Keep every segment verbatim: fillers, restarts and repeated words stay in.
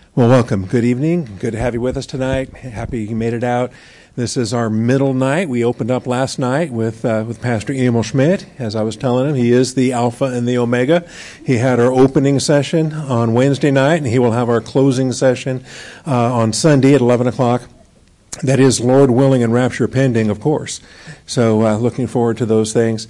Well, welcome. Good evening. Good to have you with us tonight. Happy you made it out. This is our middle night. We opened up last night with uh, with Pastor Emil Schmidt. As I was telling him, he is the Alpha and the Omega. He had our opening session on Wednesday night, and he will have our closing session uh, on Sunday at eleven o'clock. That is Lord willing and rapture pending, of course. So uh, looking forward to those things.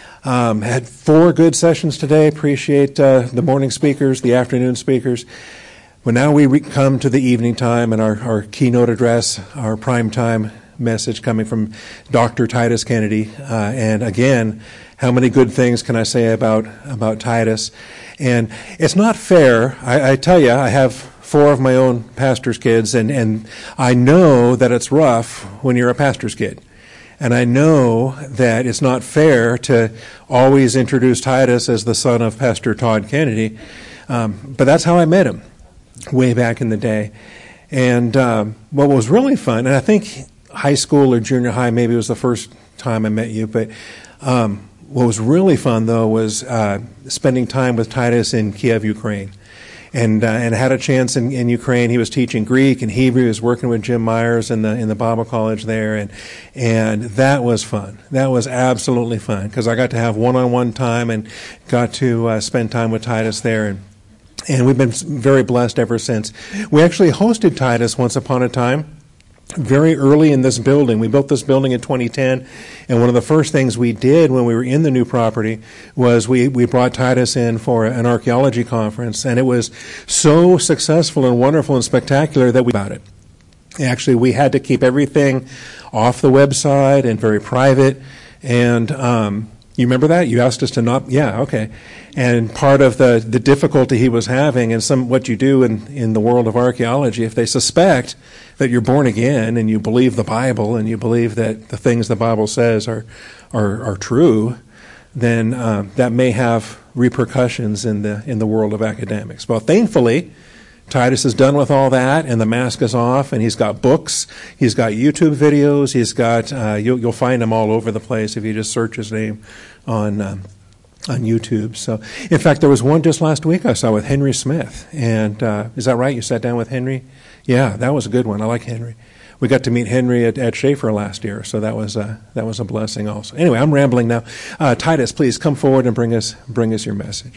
Um, had four good sessions today. Appreciate uh, the morning speakers, the afternoon speakers. Well, now we re- come to the evening time and our, our keynote address, our prime time message coming from Doctor Titus Kennedy. Uh, and again, how many good things can I say about about Titus? And it's not fair. I, I tell you, I have four of my own pastor's kids, and, and I know that it's rough when you're a pastor's kid. And I know that it's not fair to always introduce Titus as the son of Pastor Todd Kennedy. Um, but that's how I met him way back in the day. And um, what was really fun, and I think high school or junior high maybe was the first time I met you, but um, what was really fun, though, was uh, spending time with Titus in Kiev, Ukraine. And uh, and had a chance in, in Ukraine. He was teaching Greek and Hebrew. He was working with Jim Myers in the in the Bible college there, and and that was fun. That was absolutely fun because I got to have one-on-one time and got to uh, spend time with Titus there, and and we've been very blessed ever since. We actually hosted Titus once upon a time, very early in this building. We built this building in twenty ten, and one of the first things we did when we were in the new property was we, we brought Titus in for an archaeology conference, and it was so successful and wonderful and spectacular that we about it. Actually, we had to keep everything off the website and very private, and um, you remember that? You asked us to not, yeah, okay. And part of the, the difficulty he was having, and some what you do in, in the world of archaeology, if they suspect that you're born again and you believe the Bible and you believe that the things the Bible says are are, are true, then uh, that may have repercussions in the in the world of academics. Well, thankfully, Titus is done with all that, and the mask is off, and he's got books, he's got YouTube videos, he's got uh, you'll, you'll find him all over the place if you just search his name on. Um, on YouTube. So, in fact, there was one just last week I saw with Henry Smith. And uh, is that right? You sat down with Henry? Yeah, that was a good one. I like Henry. We got to meet Henry at, at Schaefer last year, so that was a, that was a blessing also. Anyway, I'm rambling now. Uh, Titus, please come forward and bring us bring us your message.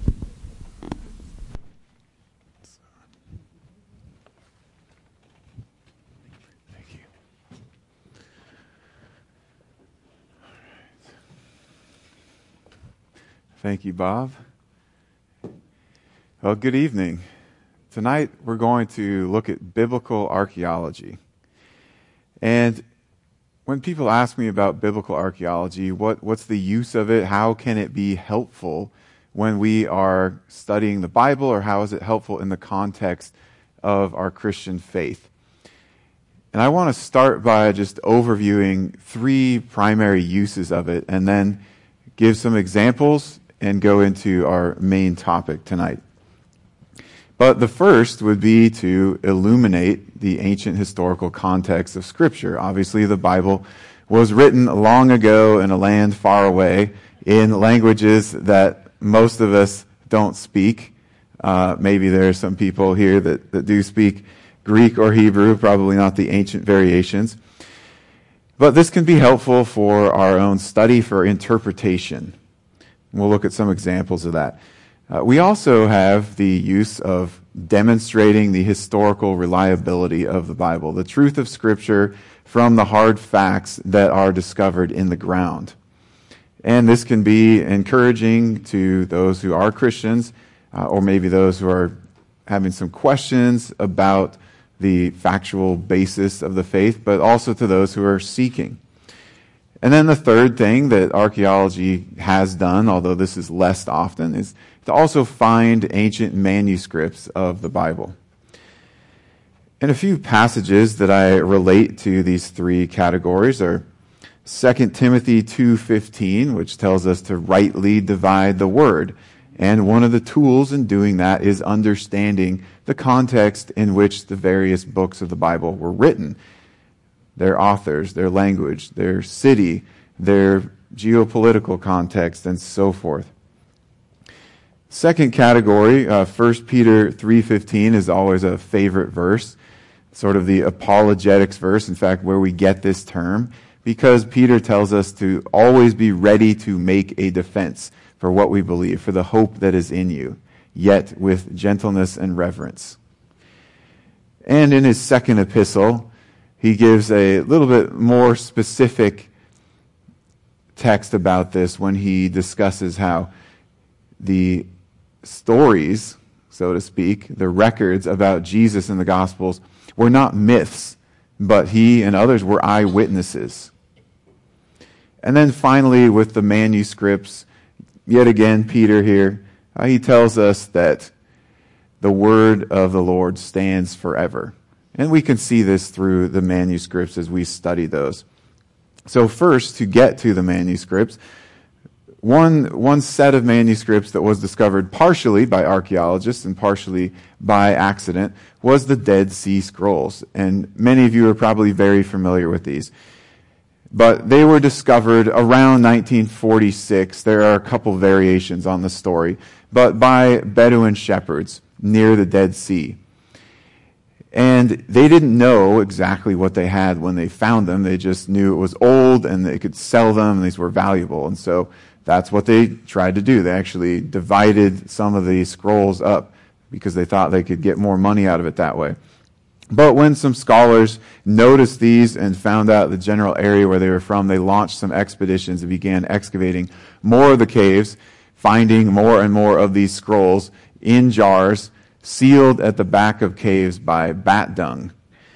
Thank you, Bob. Well, good evening. Tonight we're going to look at biblical archaeology. And when people ask me about biblical archaeology, what, what's the use of it? How can it be helpful when we are studying the Bible, or how is it helpful in the context of our Christian faith? And I want to start by just overviewing three primary uses of it, and then give some examples and go into our main topic tonight. But the first would be to illuminate the ancient historical context of Scripture. Obviously, the Bible was written long ago in a land far away in languages that most of us don't speak. Uh, maybe there are some people here that, that do speak Greek or Hebrew, probably not the ancient variations. But this can be helpful for our own study, for interpretation. We'll look at some examples of that. Uh, we also have the use of demonstrating the historical reliability of the Bible, the truth of Scripture from the hard facts that are discovered in the ground. And this can be encouraging to those who are Christians, uh, or maybe those who are having some questions about the factual basis of the faith, but also to those who are seeking. And then the third thing that archaeology has done, although this is less often, is to also find ancient manuscripts of the Bible. And a few passages that I relate to these three categories are Second Timothy two fifteen, which tells us to rightly divide the word. And one of the tools in doing that is understanding the context in which the various books of the Bible were written. Their authors, their language, their city, their geopolitical context, and so forth. Second category, uh, First Peter three fifteen is always a favorite verse, sort of the apologetics verse, in fact, where we get this term, because Peter tells us to always be ready to make a defense for what we believe, for the hope that is in you, yet with gentleness and reverence. And in his second epistle, he gives a little bit more specific text about this when he discusses how the stories, so to speak, the records about Jesus in the Gospels were not myths, but he and others were eyewitnesses. And then finally, with the manuscripts, yet again, Peter here, uh, he tells us that the word of the Lord stands forever. And we can see this through the manuscripts as we study those. So first, to get to the manuscripts, One, one set of manuscripts that was discovered partially by archaeologists and partially by accident was the Dead Sea Scrolls. And many of you are probably very familiar with these. But they were discovered around nineteen forty-six. There are a couple variations on the story, but by Bedouin shepherds near the Dead Sea. And they didn't know exactly what they had when they found them. They just knew it was old and they could sell them and these were valuable. And so that's what they tried to do. They actually divided some of the scrolls up because they thought they could get more money out of it that way. But when some scholars noticed these and found out the general area where they were from, they launched some expeditions and began excavating more of the caves, finding more and more of these scrolls in jars, sealed at the back of caves by bat dung.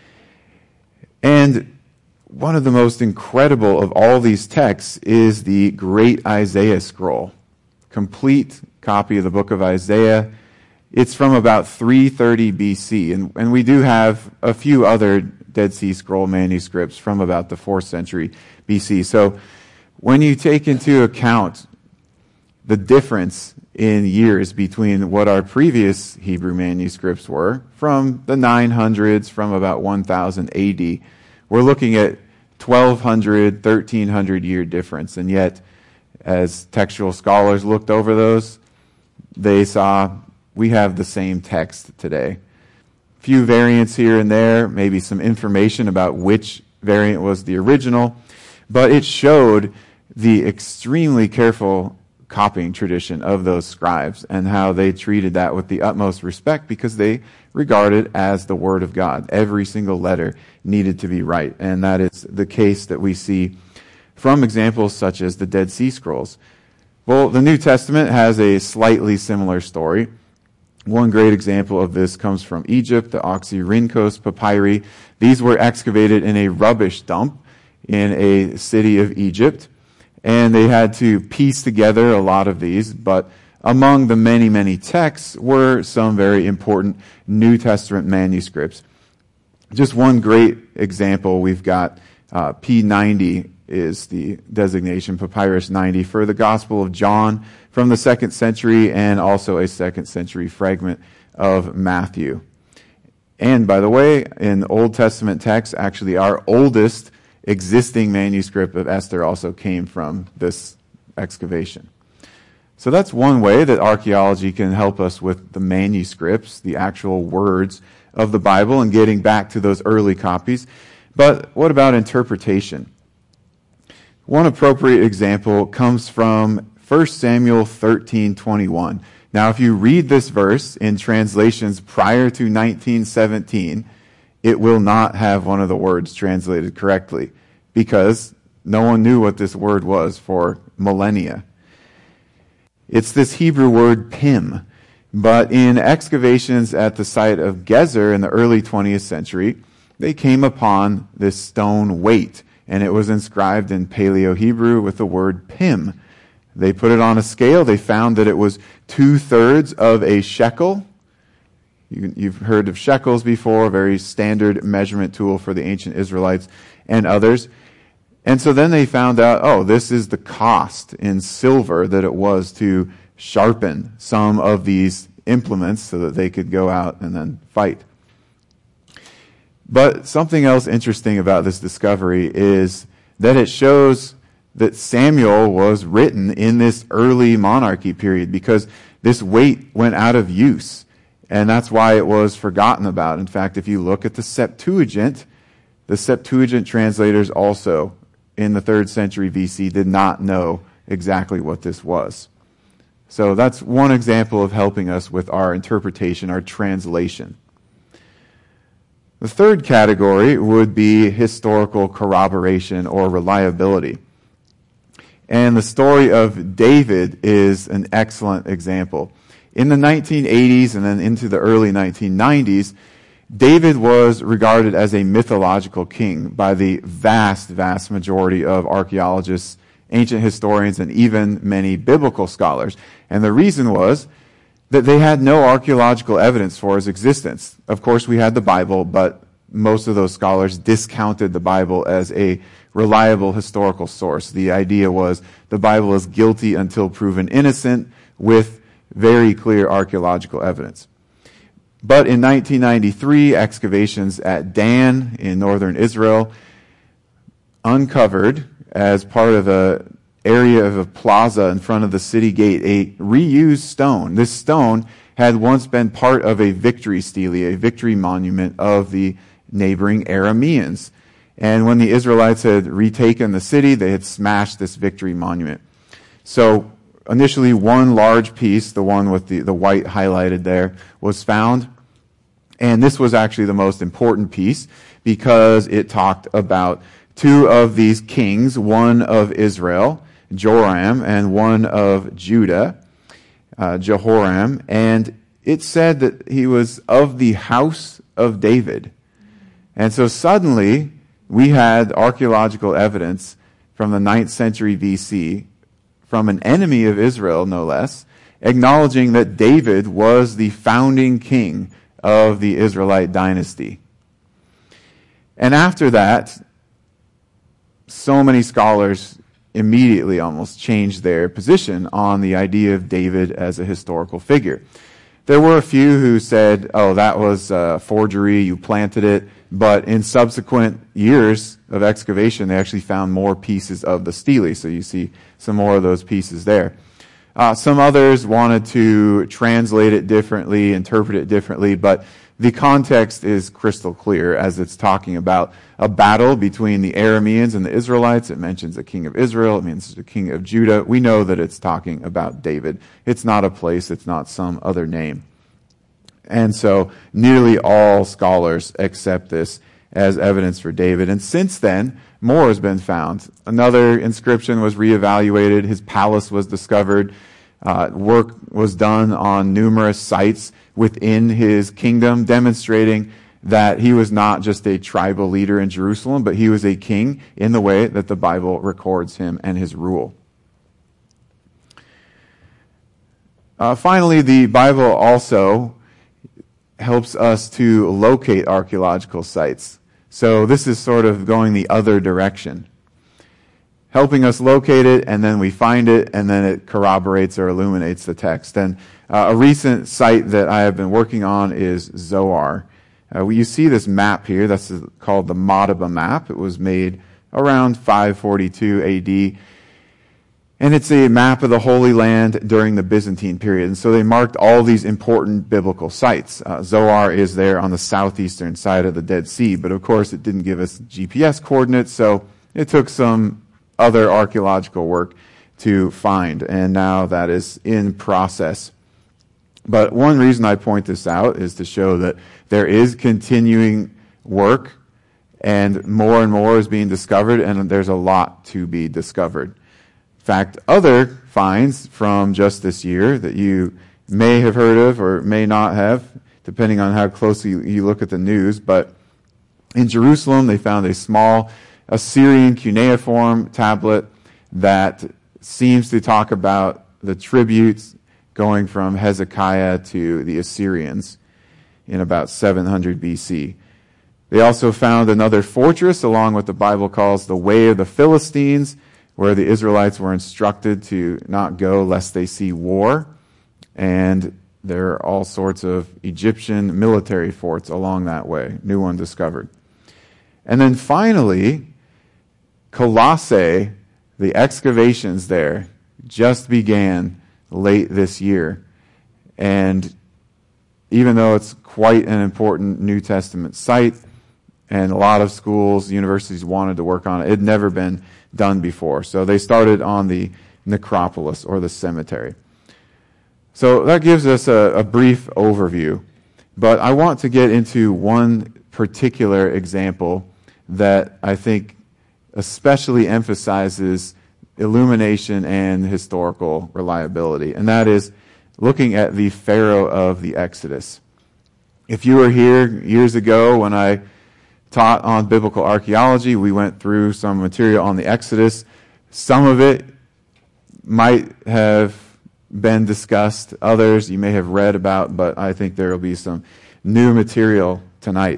And one of the most incredible of all these texts is the Great Isaiah Scroll. Complete copy of the book of Isaiah. It's from about three thirty B C, and, and we do have a few other Dead Sea Scroll manuscripts from about the fourth century B C. So when you take into account the difference in years between what our previous Hebrew manuscripts were, from the nine hundreds, from about one thousand A D, we're looking at twelve hundred, thirteen hundred year difference. And yet, as textual scholars looked over those, they saw we have the same text today. Few variants here and there, maybe some information about which variant was the original, but it showed the extremely careful copying tradition of those scribes and how they treated that with the utmost respect because they regarded it as the Word of God. Every single letter needed to be right, and that is the case that we see from examples such as the Dead Sea Scrolls. Well, the New Testament has a slightly similar story. One great example of this comes from Egypt, the Oxyrhynchos papyri. These were excavated in a rubbish dump in a city of Egypt, and they had to piece together a lot of these, but among the many, many texts were some very important New Testament manuscripts. Just one great example, we've got uh, P ninety is the designation, Papyrus ninety, for the Gospel of John from the second century and also a second century fragment of Matthew. And by the way, in Old Testament texts, actually our oldest existing manuscript of Esther also came from this excavation. So that's one way that archaeology can help us with the manuscripts, the actual words of the Bible, and getting back to those early copies. But what about interpretation? One appropriate example comes from First Samuel thirteen twenty-one. Now, if you read this verse in translations prior to nineteen seventeen, it will not have one of the words translated correctly because no one knew what this word was for millennia. It's this Hebrew word pim, but in excavations at the site of Gezer in the early twentieth century, they came upon this stone weight, and it was inscribed in Paleo-Hebrew with the word pim. They put it on a scale. They found that it was two-thirds of a shekel. You, you've heard of shekels before, a very standard measurement tool for the ancient Israelites and others. And so then they found out, oh, this is the cost in silver that it was to sharpen some of these implements so that they could go out and then fight. But something else interesting about this discovery is that it shows that Samuel was written in this early monarchy period, because this weight went out of use, and that's why it was forgotten about. In fact, if you look at the Septuagint, the Septuagint translators also in the third century B C did not know exactly what this was. So that's one example of helping us with our interpretation, our translation. The third category would be historical corroboration or reliability. And the story of David is an excellent example. In the nineteen eighties and then into the early nineteen nineties, David was regarded as a mythological king by the vast, vast majority of archaeologists, ancient historians, and even many biblical scholars. And the reason was that they had no archaeological evidence for his existence. Of course, we had the Bible, but most of those scholars discounted the Bible as a reliable historical source. The idea was the Bible is guilty until proven innocent with very clear archaeological evidence. But in nineteen ninety-three, excavations at Dan in northern Israel uncovered, as part of an area of a plaza in front of the city gate, a reused stone. This stone had once been part of a victory stele, a victory monument of the neighboring Arameans. And when the Israelites had retaken the city, they had smashed this victory monument. So initially one large piece, the one with the, the white highlighted there, was found. And this was actually the most important piece because it talked about two of these kings, one of Israel, Joram, and one of Judah, uh, Jehoram. And it said that he was of the house of David. And so suddenly we had archaeological evidence from the ninth century B C, from an enemy of Israel, no less, acknowledging that David was the founding king of the Israelite dynasty. And after that, so many scholars immediately almost changed their position on the idea of David as a historical figure. There were a few who said, oh, that was uh, forgery, you planted it. But in subsequent years of excavation, they actually found more pieces of the stele. So you see some more of those pieces there. Uh, some others wanted to translate it differently, interpret it differently, but the context is crystal clear as it's talking about a battle between the Arameans and the Israelites. It mentions a king of Israel. It means the king of Judah. We know that it's talking about David. It's not a place. It's not some other name. And so nearly all scholars accept this as evidence for David. And since then, more has been found. Another inscription was reevaluated. His palace was discovered. Uh, work was done on numerous sites within his kingdom, demonstrating that he was not just a tribal leader in Jerusalem, but he was a king in the way that the Bible records him and his rule. Uh, finally, the Bible also helps us to locate archaeological sites. So this is sort of going the other direction. Helping us locate it, and then we find it, and then it corroborates or illuminates the text. And uh, a recent site that I have been working on is Zoar. Uh, you see this map here. That's called the Madaba map. It was made around five forty-two A D. And it's a map of the Holy Land during the Byzantine period. And so they marked all these important biblical sites. Uh, Zoar is there on the southeastern side of the Dead Sea. But of course, it didn't give us G P S coordinates, so it took some other archaeological work to find. And now that is in process. But one reason I point this out is to show that there is continuing work, and more and more is being discovered, and there's a lot to be discovered. In fact, other finds from just this year that you may have heard of or may not have, depending on how closely you look at the news, but in Jerusalem they found a small Assyrian cuneiform tablet that seems to talk about the tributes going from Hezekiah to the Assyrians in about seven hundred B C. They also found another fortress along what the Bible calls the Way of the Philistines, where the Israelites were instructed to not go lest they see war. And there are all sorts of Egyptian military forts along that way, new one discovered. And then finally, Colossae, the excavations there just began late this year. And even though it's quite an important New Testament site, and a lot of schools, universities wanted to work on it, it had never been done before. So they started on the necropolis, or the cemetery. So that gives us a, a brief overview. But I want to get into one particular example that I think especially emphasizes illumination and historical reliability, and that is looking at the Pharaoh of the Exodus. If you were here years ago when I taught on biblical archaeology, we went through some material on the Exodus. Some of it might have been discussed, others you may have read about, but I think there will be some new material tonight.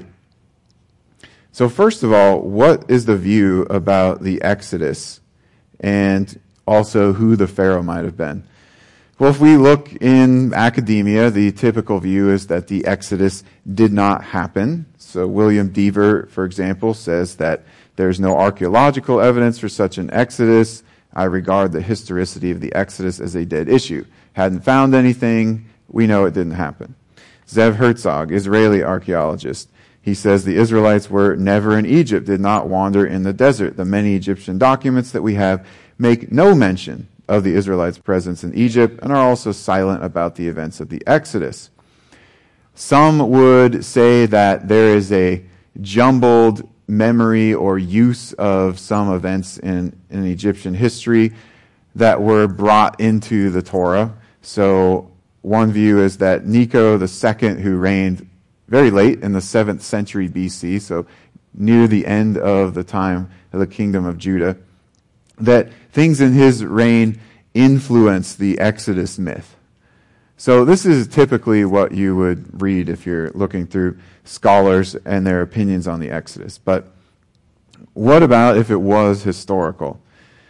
So first of all, what is the view about the Exodus and also who the Pharaoh might have been? Well, if we look in academia, the typical view is that the Exodus did not happen. So William Dever, for example, says that there's no archaeological evidence for such an Exodus. I regard the historicity of the Exodus as a dead issue. Hadn't found anything. We know it didn't happen. Zev Herzog, Israeli archaeologist, he says the Israelites were never in Egypt, did not wander in the desert. The many Egyptian documents that we have make no mention of the Israelites' presence in Egypt and are also silent about the events of the Exodus. Some would say that there is a jumbled memory or use of some events in, in Egyptian history that were brought into the Torah. So one view is that Necho the Second, who reigned very late in the seventh century B C, so near the end of the time of the kingdom of Judah, that things in his reign influenced the Exodus myth. So this is typically what you would read if you're looking through scholars and their opinions on the Exodus. But what about if it was historical?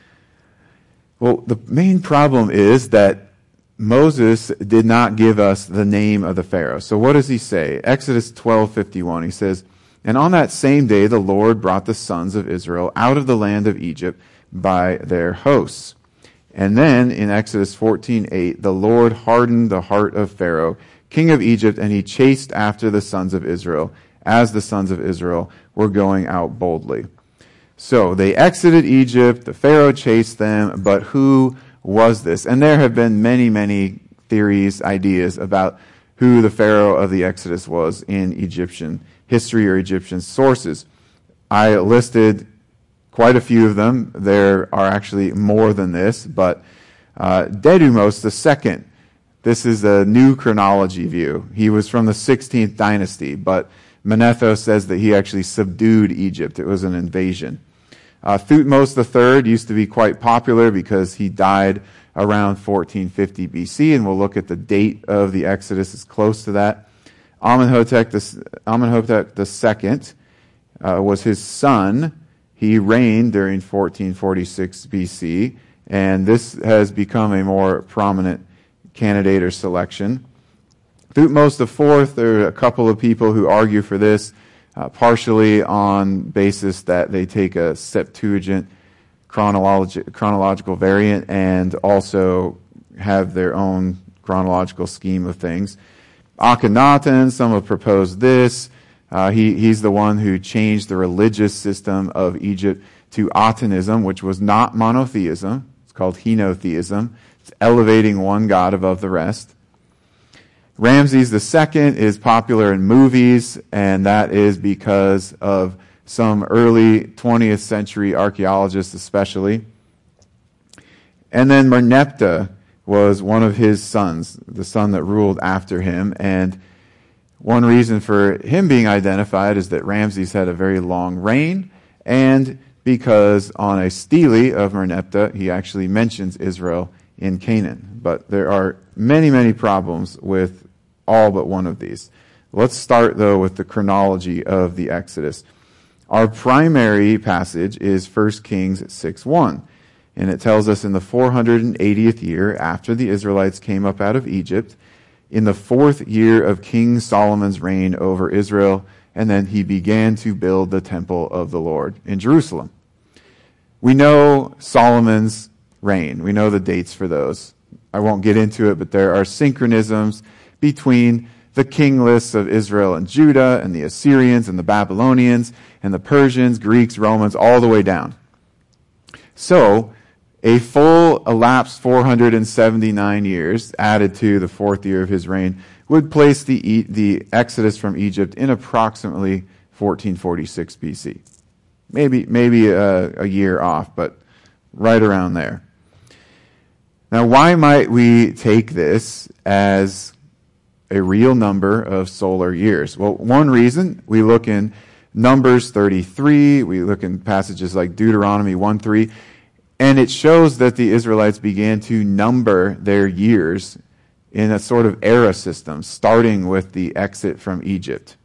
Well, the main problem is that Moses did not give us the name of the Pharaoh. So what does he say? Exodus twelve fifty-one, he says, "And on that same day the Lord brought the sons of Israel out of the land of Egypt by their hosts." And then in Exodus fourteen eight, "The Lord hardened the heart of Pharaoh, king of Egypt, and he chased after the sons of Israel, as the sons of Israel were going out boldly." So they exited Egypt, the Pharaoh chased them, but who was this? And there have been many, many theories, ideas about who the Pharaoh of the Exodus was in Egyptian history or Egyptian sources. I listed quite a few of them. There are actually more than this, but uh, Dedumos the Second, this is a new chronology view. He was from the sixteenth dynasty, but Manetho says that he actually subdued Egypt. It was an invasion. Uh, Thutmose the Third used to be quite popular because he died around fourteen fifty B C, and we'll look at the date of the Exodus. It's close to that. Amenhotep the, Amenhotep the Second uh, was his son. He reigned during fourteen forty-six B C, and this has become a more prominent candidate or selection. Thutmose the Fourth, there are a couple of people who argue for this, uh, partially on basis that they take a Septuagint chronologi- chronological variant and also have their own chronological scheme of things. Akhenaten, some have proposed this. Uh, he, he's the one who changed the religious system of Egypt to Atenism, which was not monotheism. It's called henotheism. It's elevating one god above the rest. Ramses the Second is popular in movies, and that is because of some early twentieth century archaeologists especially. And then Merneptah was one of his sons, the son that ruled after him, and one reason for him being identified is that Ramses had a very long reign, and because on a stele of Merneptah, he actually mentions Israel in Canaan. But there are many, many problems with all but one of these. Let's start, though, with the chronology of the Exodus. Our primary passage is First Kings six one, and it tells us in the four hundred eightieth year after the Israelites came up out of Egypt, in the fourth year of King Solomon's reign over Israel, and then he began to build the temple of the Lord in Jerusalem. We know Solomon's reign. We know the dates for those. I won't get into it, but there are synchronisms between the king lists of Israel and Judah and the Assyrians and the Babylonians and the Persians, Greeks, Romans, all the way down. So, a full elapsed four hundred seventy-nine years added to the fourth year of his reign would place the the Exodus from Egypt in approximately fourteen forty-six B C. Maybe maybe a, a year off, but right around there. Now, why might we take this as a real number of solar years? Well, one reason, we look in Numbers thirty-three, we look in passages like Deuteronomy one three, and it shows that the Israelites began to number their years in a sort of era system, starting with the exit from Egypt.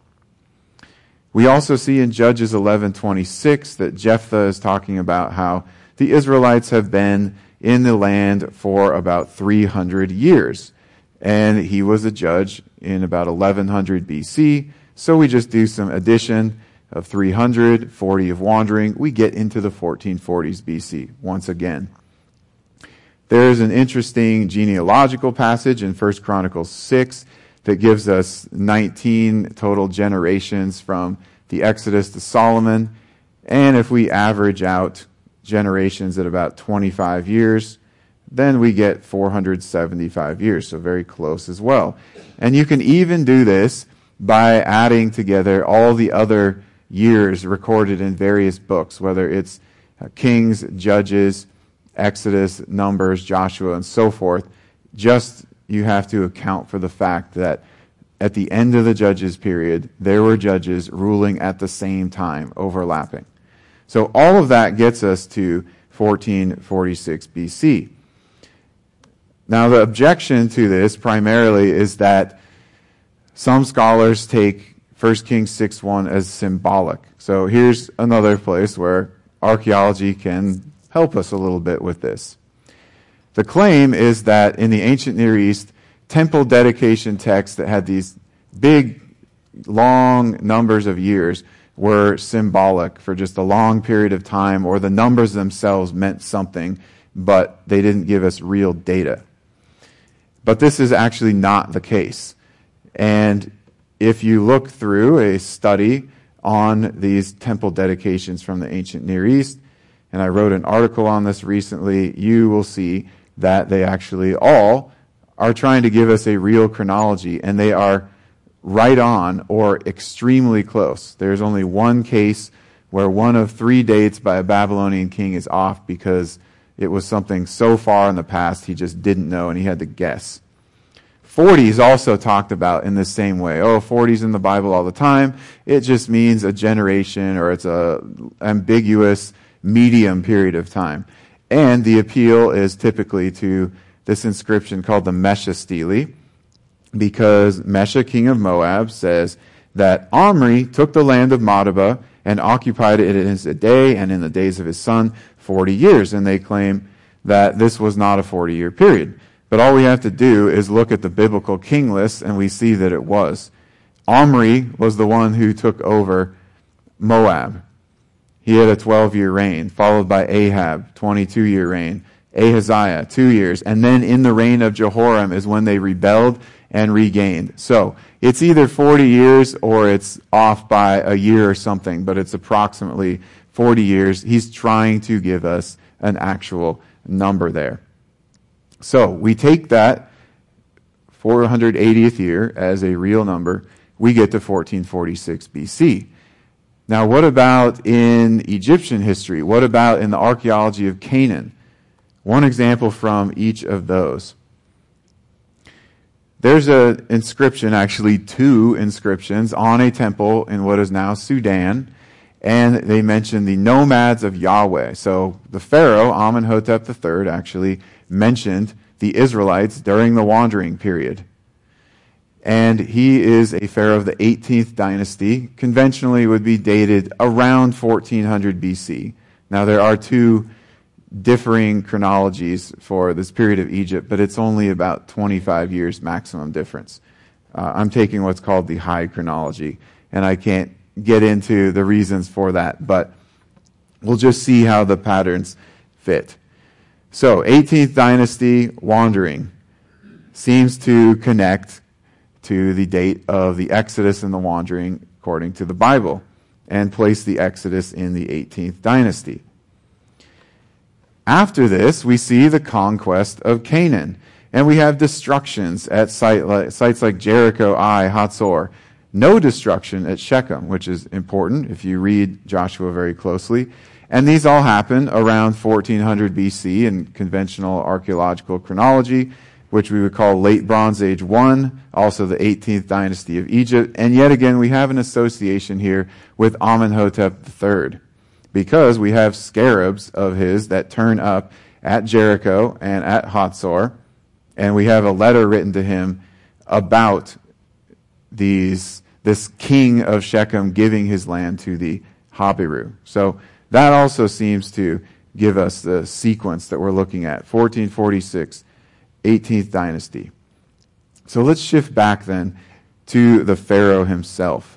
We also see in Judges eleven twenty-six that Jephthah is talking about how the Israelites have been in the land for about three hundred years. And he was a judge in about eleven hundred B C. So we just do some addition of three hundred, forty of wandering. We get into the fourteen forties B C once again. There's an interesting genealogical passage in First Chronicles six that gives us nineteen total generations from the Exodus to Solomon. And if we average out generations at about twenty-five years, then we get four hundred seventy-five years, so very close as well. And you can even do this by adding together all the other years recorded in various books, whether it's Kings, Judges, Exodus, Numbers, Joshua, and so forth. Just you have to account for the fact that at the end of the Judges period, there were judges ruling at the same time, overlapping. So all of that gets us to fourteen forty-six B C. Now, the objection to this primarily is that some scholars take First Kings six one as symbolic. So here's another place where archaeology can help us a little bit with this. The claim is that in the ancient Near East, temple dedication texts that had these big, long numbers of years were symbolic for just a long period of time, or the numbers themselves meant something, but they didn't give us real data. But this is actually not the case. And if you look through a study on these temple dedications from the ancient Near East, and I wrote an article on this recently, you will see that they actually all are trying to give us a real chronology, and they are right on or extremely close. There's only one case where one of three dates by a Babylonian king is off because it was something so far in the past he just didn't know and he had to guess. forty is also talked about in the same way. Oh, forty is in the Bible all the time. It just means a generation, or it's a ambiguous medium period of time. And the appeal is typically to this inscription called the Mesha Stele, because Mesha, king of Moab, says that Omri took the land of Madaba and occupied it in his day and in the days of his son forty years. And they claim that this was not a forty-year period. But all we have to do is look at the biblical king list, and we see that it was. Omri was the one who took over Moab. He had a twelve-year reign, followed by Ahab, twenty-two-year reign, Ahaziah, two years, and then in the reign of Jehoram is when they rebelled and regained. So it's either forty years or it's off by a year or something, but it's approximately forty years. He's trying to give us an actual number there. So we take that four hundred eightieth year as a real number. We get to fourteen forty-six B C. Now, what about in Egyptian history? What about in the archaeology of Canaan? One example from each of those. There's an inscription, actually two inscriptions, on a temple in what is now Sudan, and they mention the nomads of Yahweh. So the Pharaoh, Amenhotep the third, actually mentioned the Israelites during the wandering period. And he is a pharaoh of the eighteenth dynasty. Conventionally would be dated around fourteen hundred B C. Now there are two differing chronologies for this period of Egypt, but it's only about twenty-five years maximum difference. Uh, I'm taking what's called the high chronology, and I can't get into the reasons for that, but we'll just see how the patterns fit. So, eighteenth dynasty wandering seems to connect to the date of the Exodus and the wandering according to the Bible, and place the Exodus in the eighteenth dynasty. After this, we see the conquest of Canaan, and we have destructions at site, sites like Jericho, Ai, Hatzor. No destruction at Shechem, which is important if you read Joshua very closely. And these all happen around fourteen hundred B C in conventional archaeological chronology, which we would call late Bronze Age one, also the eighteenth dynasty of Egypt. And yet again, we have an association here with Amenhotep the third, because we have scarabs of his that turn up at Jericho and at Hatzor, and we have a letter written to him about these this king of Shechem giving his land to the Habiru. So that also seems to give us the sequence that we're looking at, fourteen forty-six, eighteenth dynasty. So let's shift back then to the Pharaoh himself.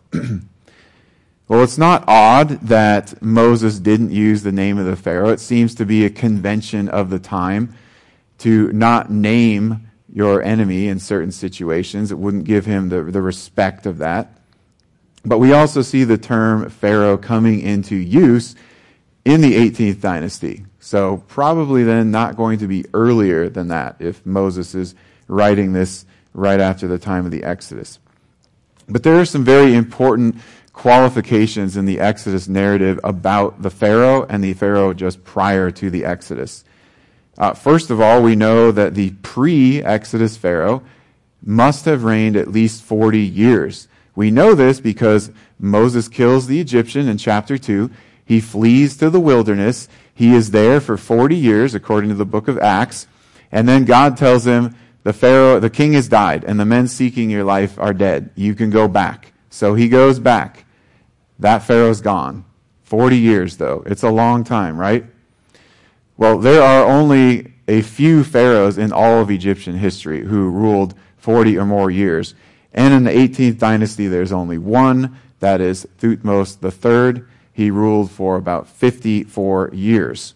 Well, it's not odd that Moses didn't use the name of the Pharaoh. It seems to be a convention of the time to not name your enemy in certain situations. It wouldn't give him the, the respect of that. But we also see the term Pharaoh coming into use in the eighteenth dynasty. So probably then not going to be earlier than that if Moses is writing this right after the time of the Exodus. But there are some very important qualifications in the Exodus narrative about the Pharaoh and the Pharaoh just prior to the Exodus. Uh, first of all, we know that the pre-Exodus Pharaoh must have reigned at least forty years. We know this because Moses kills the Egyptian in chapter two. He flees to the wilderness. He is there for forty years, according to the book of Acts. And then God tells him, the Pharaoh, the king has died, and the men seeking your life are dead. You can go back. So he goes back. That Pharaoh's gone. forty years, though. It's a long time, right? Well, there are only a few pharaohs in all of Egyptian history who ruled forty or more years. And in the eighteenth dynasty, there's only one. That is Thutmose the third. He ruled for about fifty-four years.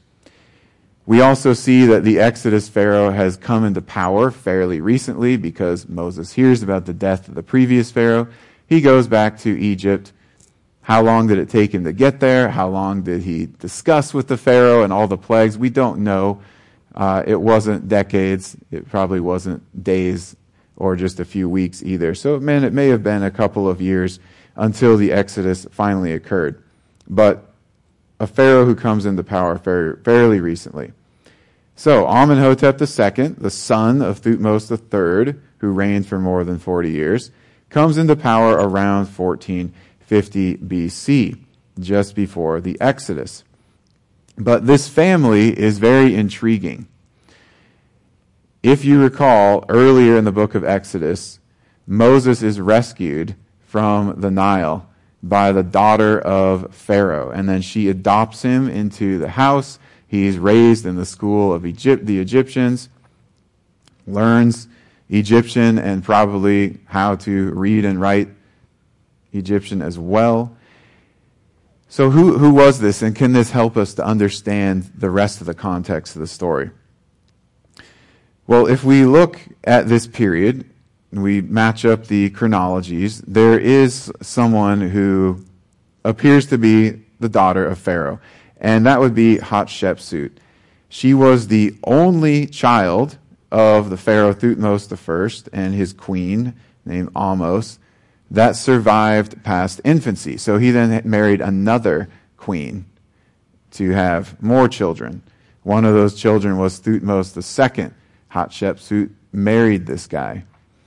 We also see that the Exodus Pharaoh has come into power fairly recently because Moses hears about the death of the previous Pharaoh. He goes back to Egypt. How long did it take him to get there? How long did he discuss with the Pharaoh and all the plagues? We don't know. Uh, it wasn't decades. It probably wasn't days or just a few weeks either. So it may, it may have been a couple of years until the Exodus finally occurred. But a Pharaoh who comes into power fairly recently. So Amenhotep the second, the son of Thutmose the third, who reigned for more than forty years, comes into power around fourteen fifty B C, just before the Exodus. But this family is very intriguing. If you recall, earlier in the book of Exodus, Moses is rescued from the Nile by the daughter of Pharaoh, and then she adopts him into the house. He's raised in the school of Egypt, the Egyptians, learns Egyptian and probably how to read and write Egyptian as well. So who, who was this, and can this help us to understand the rest of the context of the story? Well, if we look at this period, we match up the chronologies, there is someone who appears to be the daughter of Pharaoh, and that would be Hatshepsut. She was the only child of the Pharaoh Thutmose the first and his queen named Ahmose that survived past infancy. So he then married another queen to have more children. One of those children was Thutmose the second. Hatshepsut married this guy.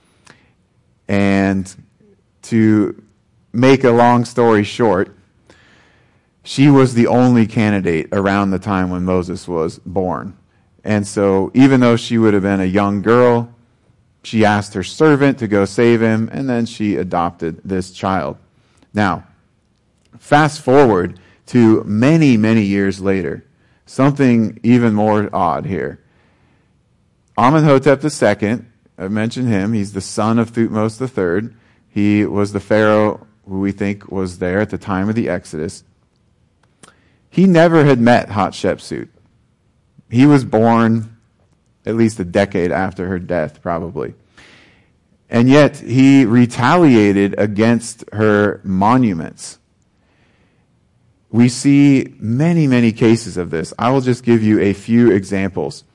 And to make a long story short, she was the only candidate around the time when Moses was born. And so even though she would have been a young girl, she asked her servant to go save him, and then she adopted this child. Now, fast forward to many, many years later, something even more odd here. Amenhotep the second, I mentioned him, he's the son of Thutmose the third. He was the Pharaoh who we think was there at the time of the Exodus. He never had met Hatshepsut. He was born at least a decade after her death, probably. And yet he retaliated against her monuments. We see many, many cases of this. I will just give you a few examples.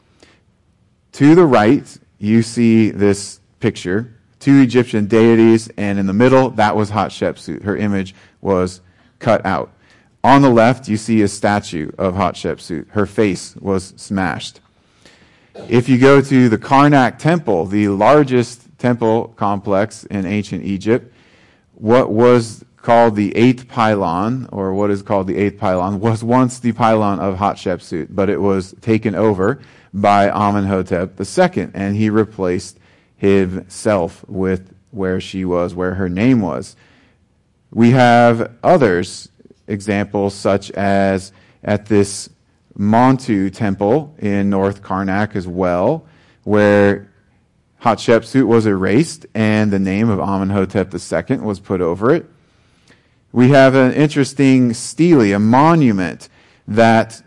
To the right, you see this picture, two Egyptian deities, and in the middle, that was Hatshepsut. Her image was cut out. On the left, you see a statue of Hatshepsut. Her face was smashed. If you go to the Karnak Temple, the largest temple complex in ancient Egypt, what was called the eighth pylon, or what is called the eighth pylon, was once the pylon of Hatshepsut, but it was taken over by Amenhotep the Second, and he replaced himself with where she was, where her name was. We have others, examples such as at this Montu temple in North Karnak as well, where Hatshepsut was erased and the name of Amenhotep the Second was put over it. We have an interesting stele, a monument that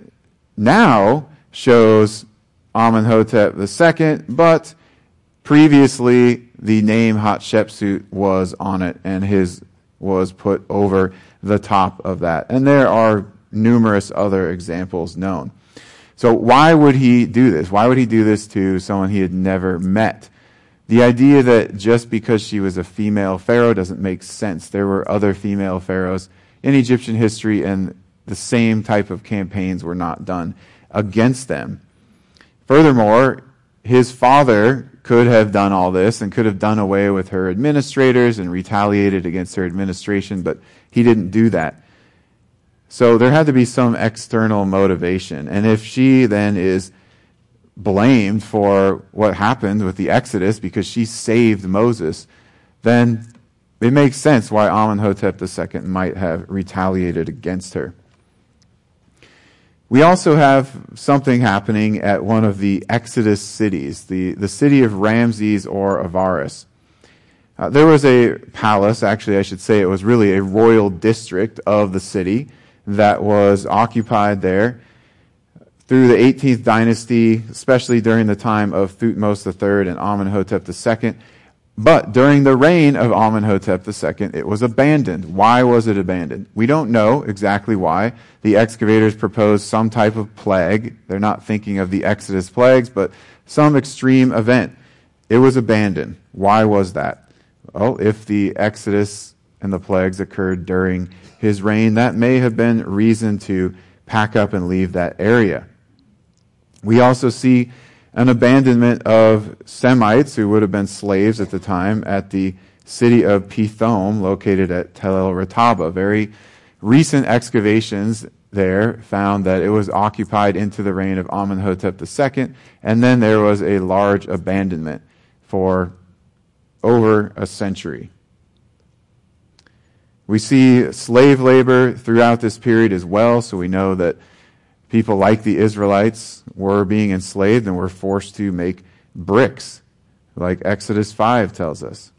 now shows Amenhotep the Second, but previously the name Hatshepsut was on it and his was put over the top of that. And there are numerous other examples known. So why would he do this? Why would he do this to someone he had never met? The idea that just because she was a female pharaoh doesn't make sense. There were other female pharaohs in Egyptian history, and the same type of campaigns were not done against them. Furthermore, his father could have done all this and could have done away with her administrators and retaliated against her administration, but he didn't do that. So there had to be some external motivation. And if she then is blamed for what happened with the Exodus because she saved Moses, then it makes sense why Amenhotep the Second might have retaliated against her. We also have something happening at one of the Exodus cities, the, the city of Ramses or Avaris. Uh, there was a palace, actually I should say it was really a royal district of the city that was occupied there through the eighteenth dynasty, especially during the time of Thutmose the Third and Amenhotep the Second. But during the reign of Amenhotep the Second, it was abandoned. Why was it abandoned? We don't know exactly why. The excavators proposed some type of plague. They're not thinking of the Exodus plagues, but some extreme event. It was abandoned. Why was that? Well, if the Exodus and the plagues occurred during his reign, that may have been reason to pack up and leave that area. We also see an abandonment of Semites who would have been slaves at the time at the city of Pithom, located at Tel El Rataba. Very recent excavations there found that it was occupied into the reign of Amenhotep the Second, and then there was a large abandonment for over a century. We see slave labor throughout this period as well, so we know that people like the Israelites were being enslaved and were forced to make bricks, like Exodus five tells us.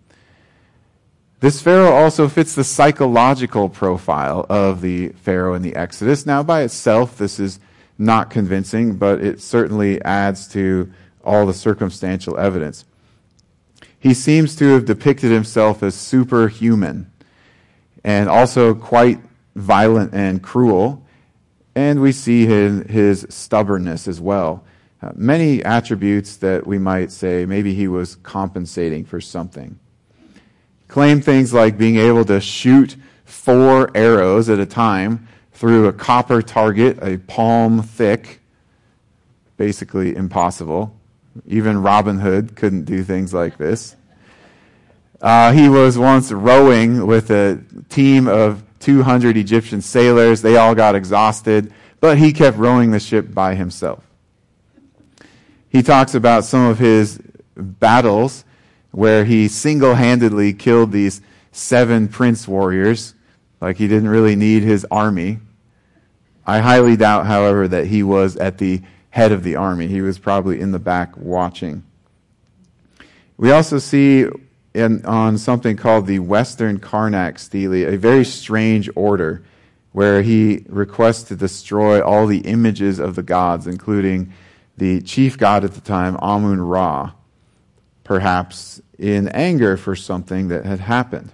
This Pharaoh also fits the psychological profile of the Pharaoh in the Exodus. Now, by itself, this is not convincing, but it certainly adds to all the circumstantial evidence. He seems to have depicted himself as superhuman and also quite violent and cruel. And we see his, his stubbornness as well. Uh, many attributes that we might say maybe he was compensating for something. Claim things like being able to shoot four arrows at a time through a copper target, a palm thick. Basically impossible. Even Robin Hood couldn't do things like this. Uh, he was once rowing with a team of two hundred Egyptian sailors. They all got exhausted, but he kept rowing the ship by himself. He talks about some of his battles where he single-handedly killed these seven prince warriors, like he didn't really need his army. I highly doubt, however, that he was at the head of the army. He was probably in the back watching. We also see in, on something called the Western Karnak stele, a very strange order where he requests to destroy all the images of the gods, including the chief god at the time, Amun-Ra, perhaps in anger for something that had happened.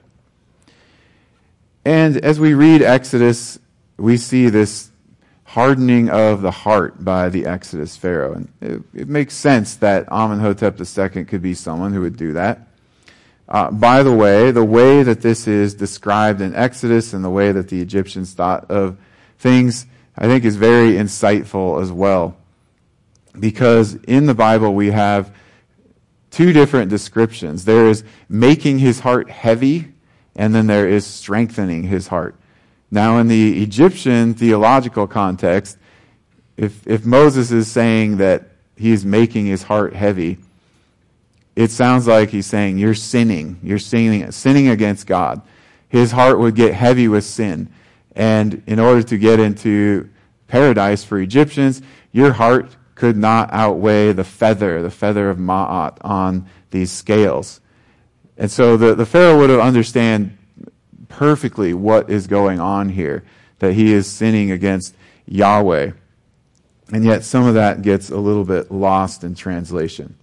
And as we read Exodus, we see this hardening of the heart by the Exodus Pharaoh. And it, it makes sense that Amenhotep the Second could be someone who would do that. Uh, by the way, the way that this is described in Exodus and the way that the Egyptians thought of things, I think is very insightful as well. Because in the Bible we have two different descriptions. There is making his heart heavy, and then there is strengthening his heart. Now, in the Egyptian theological context, if if Moses is saying that he's making his heart heavy, it sounds like he's saying you're sinning. You're sinning, sinning against God. His heart would get heavy with sin. And in order to get into paradise for Egyptians, your heart could not outweigh the feather, the feather of Ma'at on these scales. And so the, the Pharaoh would have understand perfectly what is going on here, that he is sinning against Yahweh. And yet some of that gets a little bit lost in translation.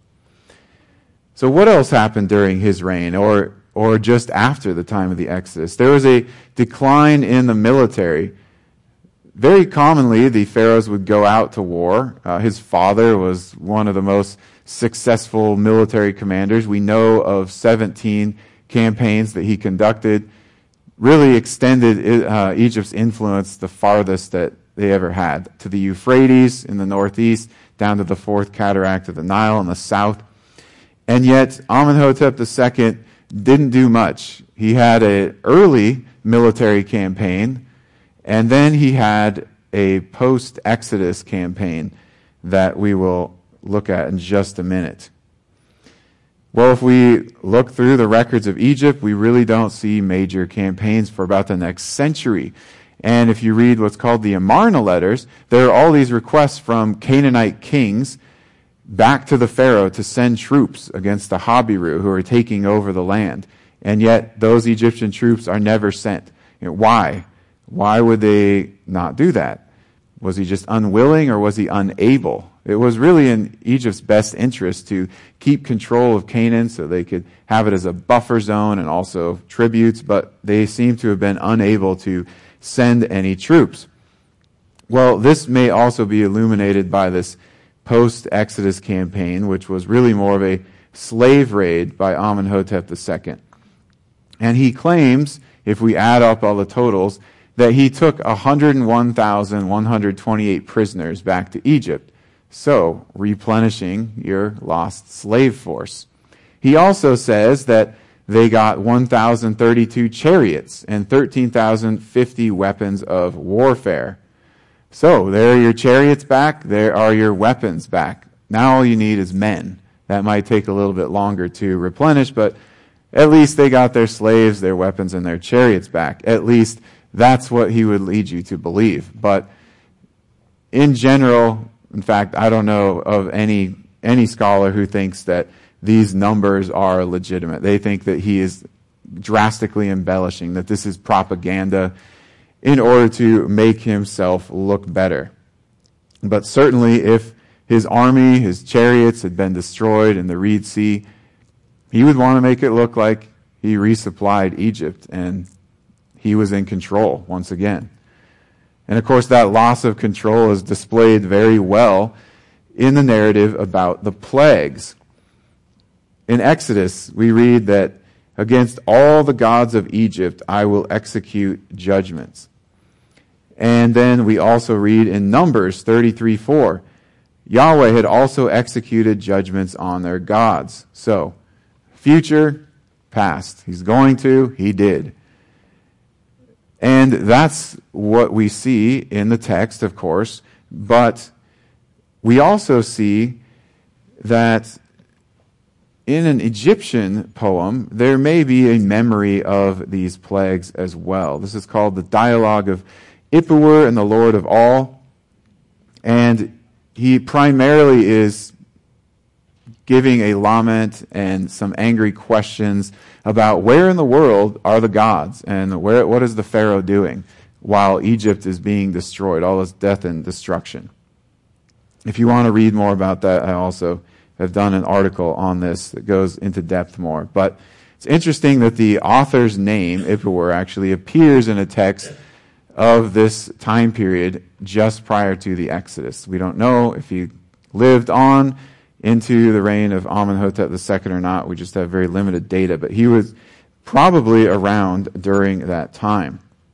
So what else happened during his reign, or or just after the time of the Exodus? There was a decline in the military. Very commonly, the pharaohs would go out to war. Uh, his father was one of the most successful military commanders. We know of seventeen campaigns that he conducted, really extended uh, Egypt's influence the farthest that they ever had, to the Euphrates in the northeast, down to the fourth cataract of the Nile in the south. And yet, Amenhotep the Second didn't do much. He had an early military campaign, and then he had a post-Exodus campaign that we will look at in just a minute. Well, if we look through the records of Egypt, we really don't see major campaigns for about the next century. And if you read what's called the Amarna letters, there are all these requests from Canaanite kings back to the Pharaoh to send troops against the Habiru who are taking over the land. And yet those Egyptian troops are never sent. You know, why? Why would they not do that? Was he just unwilling, or was he unable? It was really in Egypt's best interest to keep control of Canaan so they could have it as a buffer zone and also tributes, but they seem to have been unable to send any troops. Well, this may also be illuminated by this post-Exodus campaign, which was really more of a slave raid by Amenhotep the Second. And he claims, if we add up all the totals, that he took one hundred one thousand one hundred twenty-eight prisoners back to Egypt. So, replenishing your lost slave force. He also says that they got one thousand thirty-two chariots and thirteen thousand fifty weapons of warfare. So, there are your chariots back, there are your weapons back. Now all you need is men. That might take a little bit longer to replenish, but at least they got their slaves, their weapons, and their chariots back. At least that's what he would lead you to believe. But in general, in fact, I don't know of any any scholar who thinks that these numbers are legitimate. They think that he is drastically embellishing, that this is propaganda in order to make himself look better. But certainly if his army, his chariots had been destroyed in the Reed Sea, he would want to make it look like he resupplied Egypt and he was in control once again. And of course that loss of control is displayed very well in the narrative about the plagues. In Exodus, we read that against all the gods of Egypt I will execute judgments. And then we also read in Numbers thirty-three four, Yahweh had also executed judgments on their gods. So, future, past. He's going to, he did. And that's what we see in the text, of course, but we also see that in an Egyptian poem, there may be a memory of these plagues as well. This is called the Dialogue of Ipuwer and the Lord of All. And he primarily is giving a lament and some angry questions about where in the world are the gods and where what is the Pharaoh doing? while Egypt is being destroyed, all this death and destruction. If you want to read more about that, I also have done an article on this that goes into depth more. But it's interesting that the author's name, Ippur, actually appears in a text of this time period just prior to the Exodus. We don't know if he lived on into the reign of Amenhotep the Second or not. We just have very limited data, but he was probably around during that time.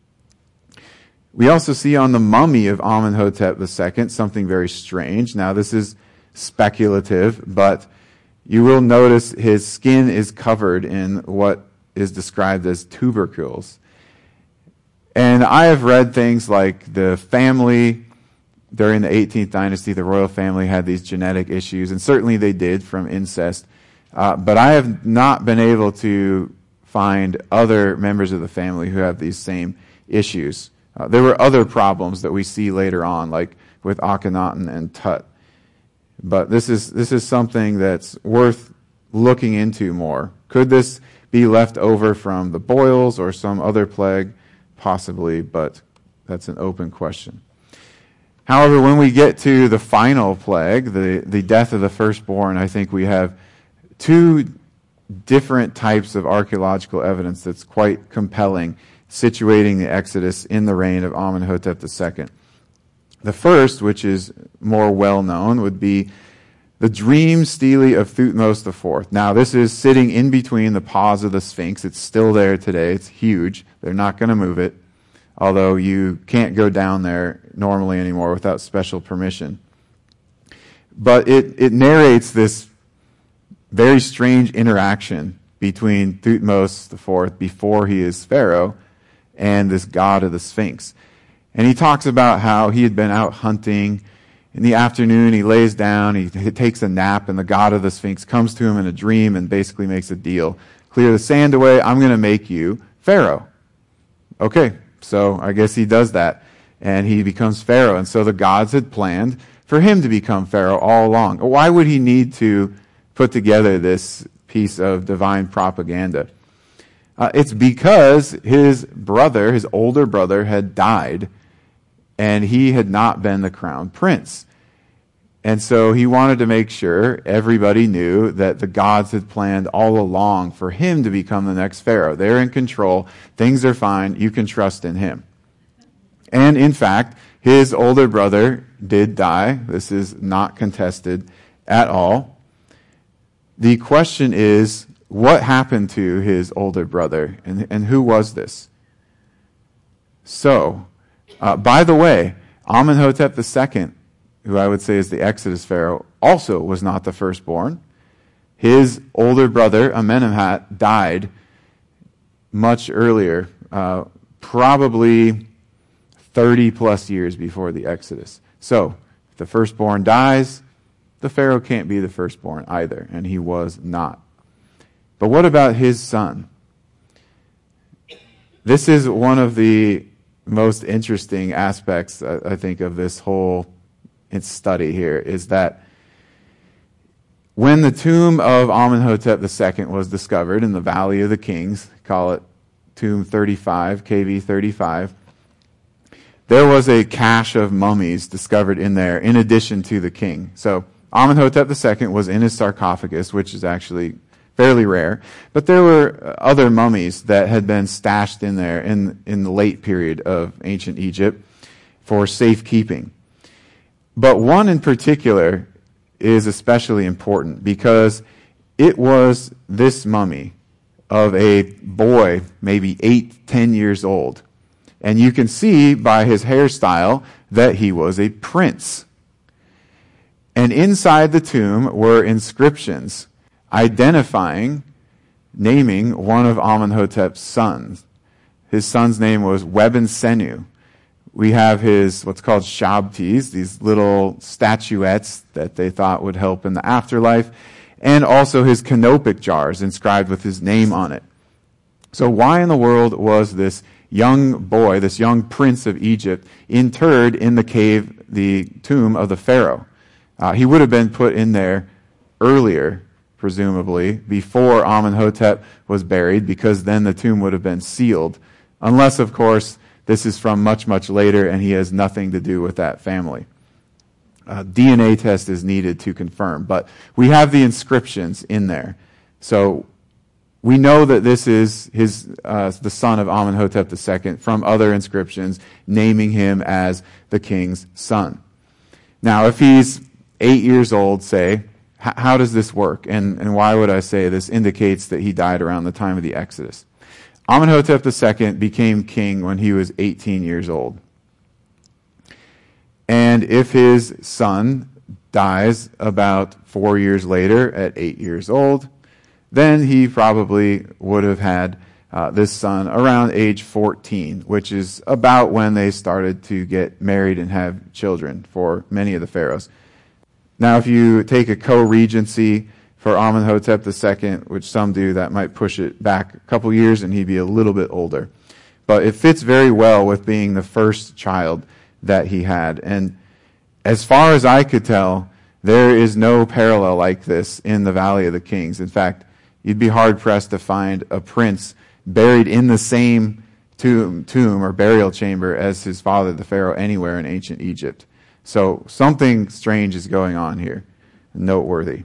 We also see on the mummy of Amenhotep the Second something very strange. Now, this is speculative, but you will notice his skin is covered in what is described as tubercles. And I have read things like the family during the eighteenth dynasty, the royal family had these genetic issues, and certainly they did from incest. Uh, but I have not been able to find other members of the family who have these same issues. Uh, there were other problems that we see later on, like with Akhenaten and Tut. But this is this is something that's worth looking into more. Could this be left over from the boils or some other plague? Possibly, but that's an open question. However, when we get to the final plague, the, the death of the firstborn, I think we have two different types of archaeological evidence that's quite compelling, situating the Exodus in the reign of Amenhotep the Second. The first, which is more well-known, would be the dream stele of Thutmose the Fourth. Now, this is sitting in between the paws of the Sphinx. It's still there today. It's huge. They're not going to move it, although you can't go down there normally anymore without special permission. But it, it narrates this very strange interaction between Thutmose the Fourth before he is Pharaoh and this god of the Sphinx. And he talks about how he had been out hunting. In the afternoon, he lays down, he, he takes a nap, and the god of the Sphinx comes to him in a dream and basically makes a deal. Clear the sand away, I'm going to make you Pharaoh. Okay, so I guess he does that, and he becomes Pharaoh. And so the gods had planned for him to become Pharaoh all along. Why would he need to put together this piece of divine propaganda? Uh, it's because his brother, his older brother, had died, and he had not been the crown prince. And so he wanted to make sure everybody knew that the gods had planned all along for him to become the next Pharaoh. They're in control. Things are fine. You can trust in him. And in fact, his older brother did die. This is not contested at all. The question is, what happened to his older brother? And, and who was this? So, uh, by the way, Amenhotep the Second, who I would say is the Exodus Pharaoh, also was not the firstborn. His older brother, Amenemhat, died much earlier, uh, probably thirty plus years before the Exodus. So, if the firstborn dies, the Pharaoh can't be the firstborn either, and he was not. But what about his son? This is one of the most interesting aspects, I think, of this whole study here, is that when the tomb of Amenhotep the Second was discovered in the Valley of the Kings, call it Tomb thirty-five, K V thirty-five, there was a cache of mummies discovered in there in addition to the king. So Amenhotep the Second was in his sarcophagus, which is actually fairly rare, but there were other mummies that had been stashed in there in, in the late period of ancient Egypt for safekeeping. But one in particular is especially important because it was this mummy of a boy, maybe eight, ten years old. And you can see by his hairstyle that he was a prince. And inside the tomb were inscriptions identifying, naming one of Amenhotep's sons. His son's name was Webensenu. We have his, what's called shabtis, these little statuettes that they thought would help in the afterlife, and also his canopic jars inscribed with his name on it. So why in the world was this young boy, this young prince of Egypt, interred in the cave, the tomb of the Pharaoh? Uh, he would have been put in there earlier, presumably, before Amenhotep was buried, because then the tomb would have been sealed. Unless, of course, this is from much, much later, and he has nothing to do with that family. A D N A test is needed to confirm, but we have the inscriptions in there. So we know that this is his uh, the son of Amenhotep the Second from other inscriptions naming him as the king's son. Now, if he's eight years old, say, h- how does this work? And, and why would I say this indicates that he died around the time of the Exodus? Amenhotep the Second became king when he was eighteen years old. And if his son dies about four years later at eight years old, then he probably would have had uh, this son around age fourteen, which is about when they started to get married and have children for many of the pharaohs. Now, if you take a co-regency for Amenhotep the Second, which some do, that might push it back a couple years and he'd be a little bit older. But it fits very well with being the first child that he had. And as far as I could tell, there is no parallel like this in the Valley of the Kings. In fact, you'd be hard-pressed to find a prince buried in the same tomb, tomb or burial chamber as his father, the Pharaoh, anywhere in ancient Egypt. So something strange is going on here, noteworthy.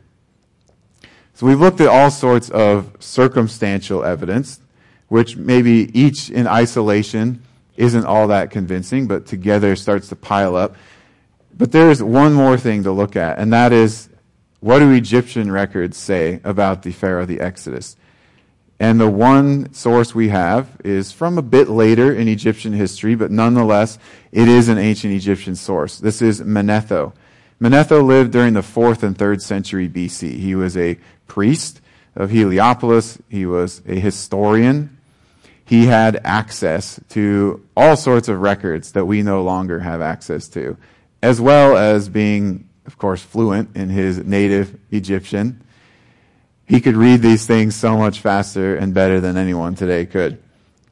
So we've looked at all sorts of circumstantial evidence, which maybe each in isolation isn't all that convincing, but together starts to pile up. But there is one more thing to look at, and that is, what do Egyptian records say about the Pharaoh of the Exodus? And the one source we have is from a bit later in Egyptian history, but nonetheless, it is an ancient Egyptian source. This is Manetho. Manetho lived during the fourth and third century B C. He was a priest of Heliopolis. He was a historian. He had access to all sorts of records that we no longer have access to, as well as being, of course, fluent in his native Egyptian. He could read these things so much faster and better than anyone today could.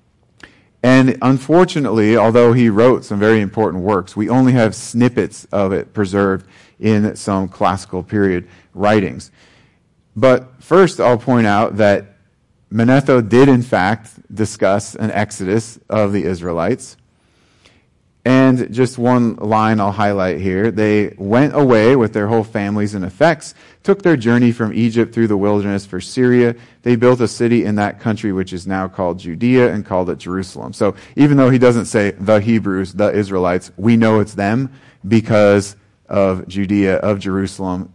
And unfortunately, although he wrote some very important works, we only have snippets of it preserved in some classical period writings. But first, I'll point out that Manetho did, in fact, discuss an exodus of the Israelites. And just one line I'll highlight here. They went away with their whole families and effects, took their journey from Egypt through the wilderness for Syria. They built a city in that country which is now called Judea and called it Jerusalem. So even though he doesn't say the Hebrews, the Israelites, we know it's them because of Judea, of Jerusalem.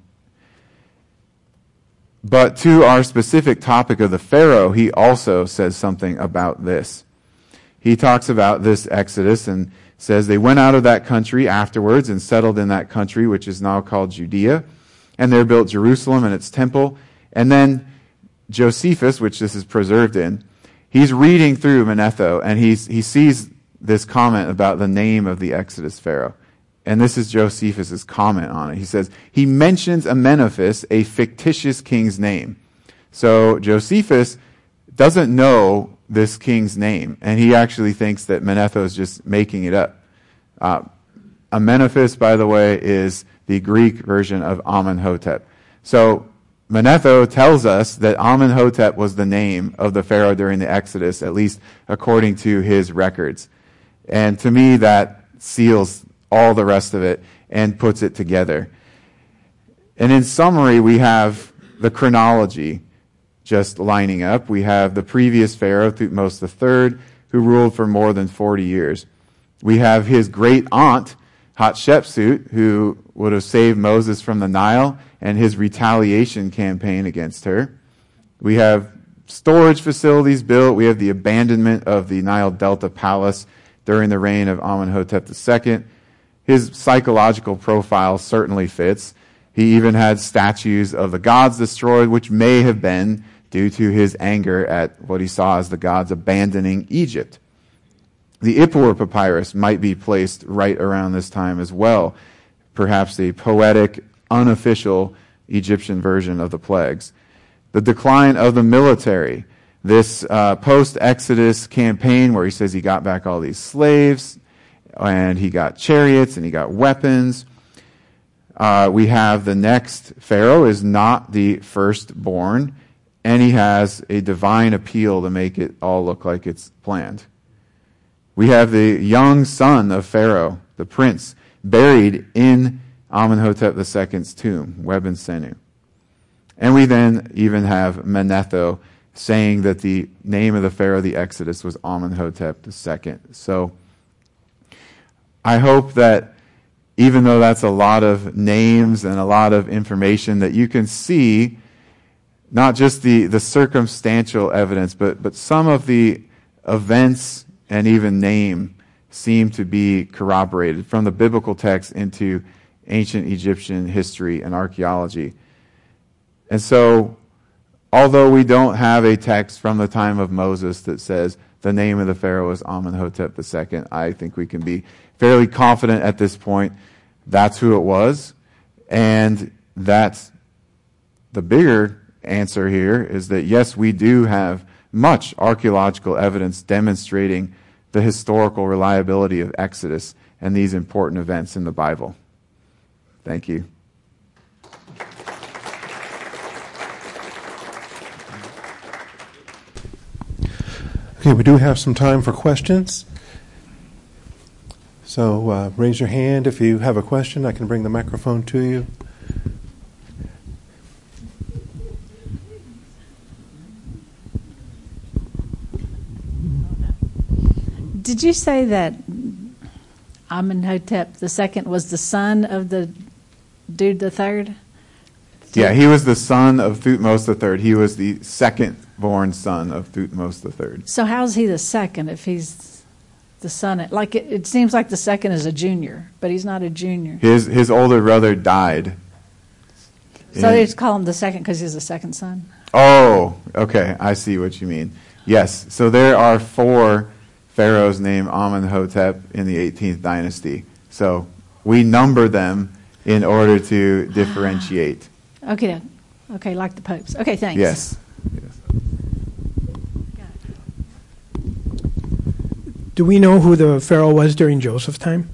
But to our specific topic of the Pharaoh, he also says something about this. He talks about this exodus and says they went out of that country afterwards and settled in that country, which is now called Judea. And there built Jerusalem and its temple. And then Josephus, which this is preserved in, he's reading through Manetho, and he's, he sees this comment about the name of the Exodus Pharaoh. And this is Josephus' comment on it. He says, he mentions Amenophis, a fictitious king's name. So Josephus doesn't know this king's name, and he actually thinks that Manetho is just making it up. Uh, Amenophis, by the way, is the Greek version of Amenhotep. So Manetho tells us that Amenhotep was the name of the Pharaoh during the Exodus, at least according to his records. And to me, that seals all the rest of it and puts it together. And in summary, we have the chronology just lining up. We have the previous Pharaoh, Thutmose the Third, who ruled for more than forty years. We have his great aunt, Hatshepsut, who would have saved Moses from the Nile, and his retaliation campaign against her. We have storage facilities built. We have the abandonment of the Nile Delta Palace during the reign of Amenhotep the Second. His psychological profile certainly fits. He even had statues of the gods destroyed, which may have been due to his anger at what he saw as the gods abandoning Egypt. The Ippur papyrus might be placed right around this time as well, perhaps the poetic, unofficial Egyptian version of the plagues. The decline of the military, this uh, post-Exodus campaign where he says he got back all these slaves, and he got chariots, and he got weapons. Uh, we have the next Pharaoh is not the firstborn, and he has a divine appeal to make it all look like it's planned. We have the young son of Pharaoh, the prince, buried in Amenhotep the Second's tomb, Webensenu. And we then even have Manetho saying that the name of the Pharaoh of the Exodus was Amenhotep the Second. So I hope that even though that's a lot of names and a lot of information, that you can see not just the, the circumstantial evidence, but, but some of the events and even name seem to be corroborated from the biblical text into ancient Egyptian history and archaeology. And so, although we don't have a text from the time of Moses that says the name of the Pharaoh is Amenhotep the Second, I think we can be fairly confident at this point that's who it was. And that's the bigger answer here is that, yes, we do have much archaeological evidence demonstrating the historical reliability of Exodus and these important events in the Bible. Thank you. Okay, we do have some time for questions. So uh, raise your hand if you have a question. I can bring the microphone to you. Did you say that Amenhotep the Second was the son of the dude the third? Yeah, he was the son of Thutmose the Third. He was the second-born son of Thutmose the Third. So how's he the second if he's the son? Like it, it seems like the second is a junior, but he's not a junior. His his older brother died. So they just call him the second because he's the second son? Oh, okay. I see what you mean. Yes. So there are four pharaohs named Amenhotep in the eighteenth dynasty. So we number them in order to differentiate. Okay, okay, like the popes. Okay, thanks. Yes. yes. Do we know who the pharaoh was during Joseph's time?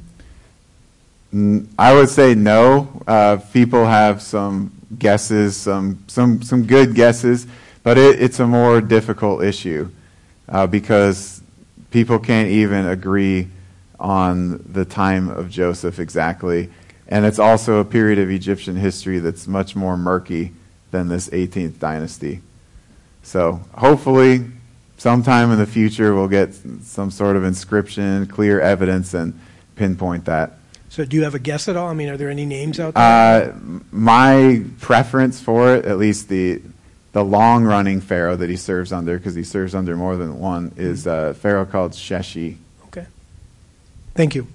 I would say no. Uh, people have some guesses, some some some good guesses, but it, it's a more difficult issue uh, because people can't even agree on the time of Joseph exactly. And it's also a period of Egyptian history that's much more murky than this eighteenth dynasty. So hopefully sometime in the future we'll get some sort of inscription, clear evidence, and pinpoint that. So do you have a guess at all? I mean, are there any names out there? Uh, my preference for it, at least the the long-running pharaoh that he serves under, because he serves under more than one, is a pharaoh called Sheshi. Okay. Thank you.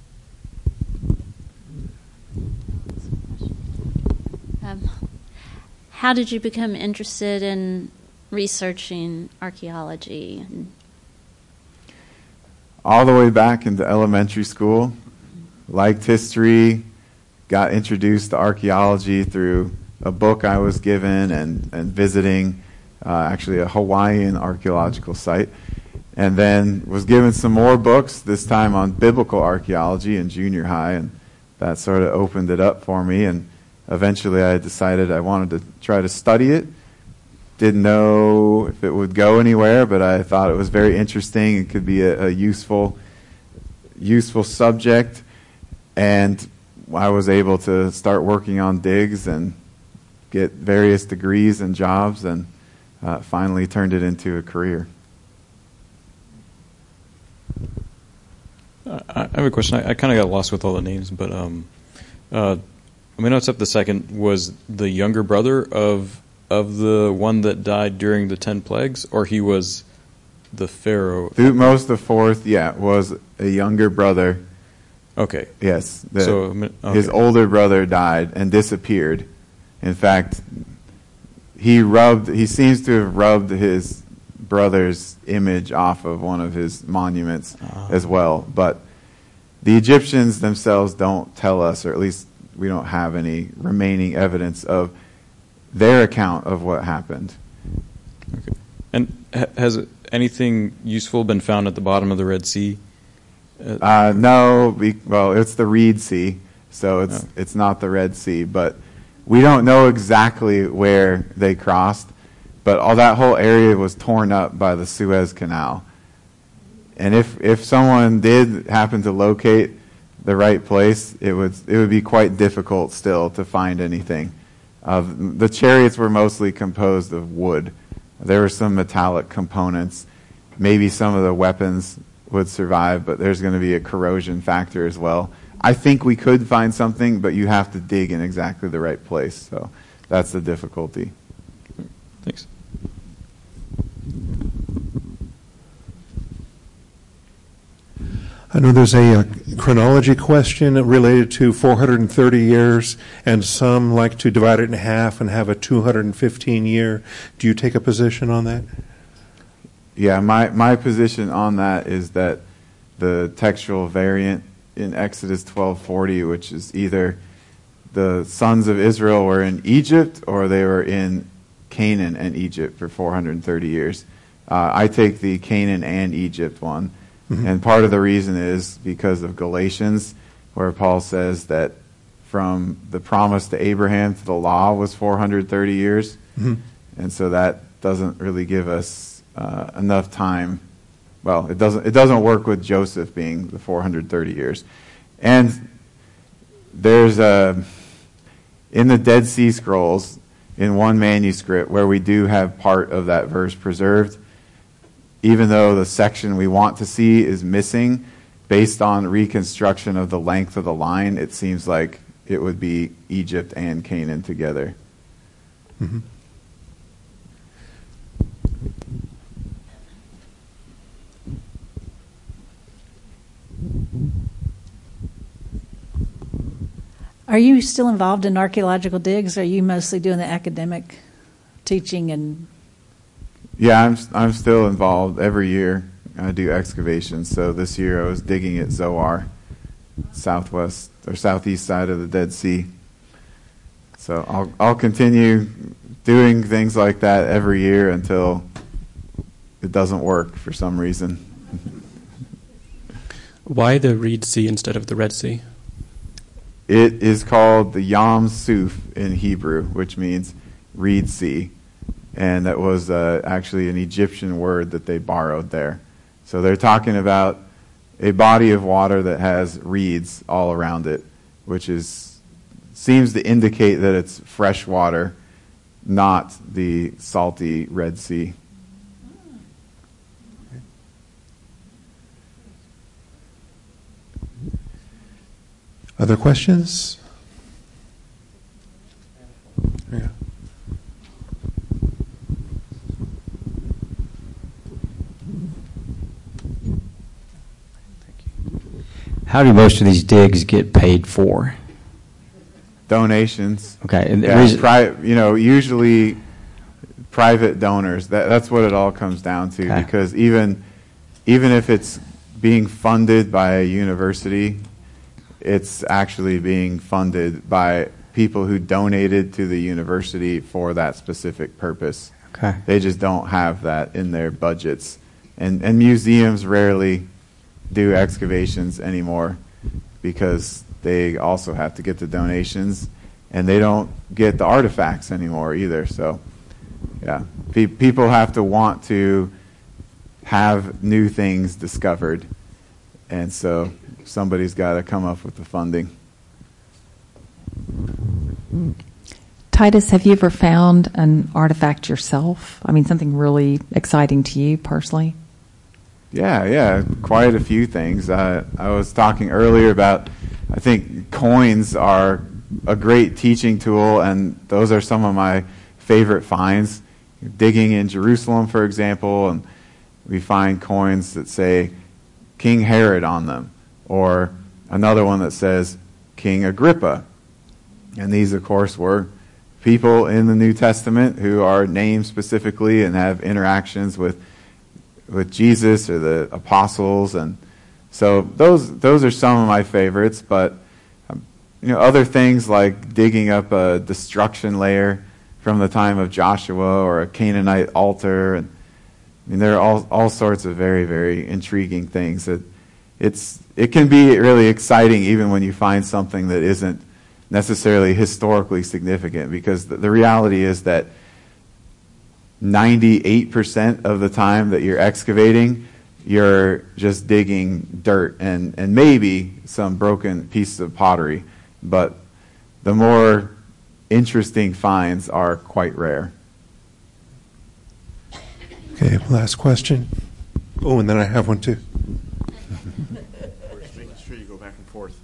Um, how did you become interested in researching archaeology? All the way back into elementary school. Liked history, got introduced to archaeology through a book I was given and, and visiting uh, actually a Hawaiian archaeological site. And then was given some more books, this time on biblical archaeology in junior high, and that sort of opened it up for me. And eventually I decided I wanted to try to study it. Didn't know if it would go anywhere, but I thought it was very interesting. It could be a, a useful, useful subject. And I was able to start working on digs and get various degrees and jobs, and uh, finally turned it into a career. Uh, I have a question. I, I kind of got lost with all the names, but um, uh, Amenhotep the Second was the younger brother of of the one that died during the ten plagues, or he was the pharaoh? Thutmose the Fourth, yeah, was a younger brother. Okay. Yes. The, so okay. His older brother died and disappeared. In fact, he rubbed. He seems to have rubbed his brother's image off of one of his monuments uh-huh. as well. But the Egyptians themselves don't tell us, or at least we don't have any remaining evidence of their account of what happened. Okay. And ha- has anything useful been found at the bottom of the Red Sea? Uh, no, we, well, it's the Reed Sea, so it's oh. it's not the Red Sea. But we don't know exactly where they crossed. But all that whole area was torn up by the Suez Canal, And if, if someone did happen to locate the right place, it would it would be quite difficult still to find anything. Uh, the chariots were mostly composed of wood. There were some metallic components. Maybe some of the weapons would survive, but there's going to be a corrosion factor as well. I think we could find something, but you have to dig in exactly the right place. So that's the difficulty. Thanks. I know there's a, uh chronology question related to four hundred thirty years, and some like to divide it in half and have a two hundred fifteen year. Do you take a position on that? Yeah, my, my position on that is that the textual variant in Exodus twelve forty, which is either the sons of Israel were in Egypt or they were in Canaan and Egypt for four hundred thirty years. Uh, I take the Canaan and Egypt one. Mm-hmm. And part of the reason is because of Galatians, where Paul says that from the promise to Abraham to the law was four hundred thirty years. Mm-hmm. And so that doesn't really give us uh, enough time. Well, it doesn't it doesn't work with Joseph being the four hundred thirty years. And there's a, in the Dead Sea Scrolls, in one manuscript where we do have part of that verse preserved, even though the section we want to see is missing, based on reconstruction of the length of the line, it seems like it would be Egypt and Canaan together. Mm-hmm. Are you still involved in archaeological digs? Or are you mostly doing the academic teaching and... Yeah, I'm I'm still involved every year. I do excavations. So this year I was digging at Zoar, southwest or southeast side of the Dead Sea. So I'll I'll continue doing things like that every year until it doesn't work for some reason. Why the Reed Sea instead of the Red Sea? It is called the Yam Suf in Hebrew, which means Reed Sea. And that was uh, actually an Egyptian word that they borrowed there. So they're talking about a body of water that has reeds all around it, which is seems to indicate that it's fresh water, not the salty Red Sea. Other questions? Yeah. How do most of these digs get paid for? Donations. Okay. And the yeah, reason- pri- you know, usually private donors. That, that's what it all comes down to. Okay. Because even even if it's being funded by a university, it's actually being funded by people who donated to the university for that specific purpose. Okay. They just don't have that in their budgets. And and museums rarely do excavations anymore because they also have to get the donations, and they don't get the artifacts anymore either. So, yeah, Pe- people have to want to have new things discovered, and so somebody's got to come up with the funding. Titus, have you ever found an artifact yourself? I mean, something really exciting to you personally? Yeah, yeah, quite a few things. Uh, I was talking earlier about, I think coins are a great teaching tool, and those are some of my favorite finds. Digging in Jerusalem, for example, and we find coins that say King Herod on them, or another one that says King Agrippa. And these, of course, were people in the New Testament who are named specifically and have interactions with with Jesus or the apostles, and so those those are some of my favorites. But um, you know, other things like digging up a destruction layer from the time of Joshua or a Canaanite altar, and I mean, there are all all sorts of very very intriguing things. That it's it can be really exciting even when you find something that isn't necessarily historically significant, because the, the reality is that ninety-eight percent of the time that you're excavating, you're just digging dirt and, and maybe some broken pieces of pottery. But the more interesting finds are quite rare. Okay, last question. Oh, and then I have one too. Making sure you go back and forth.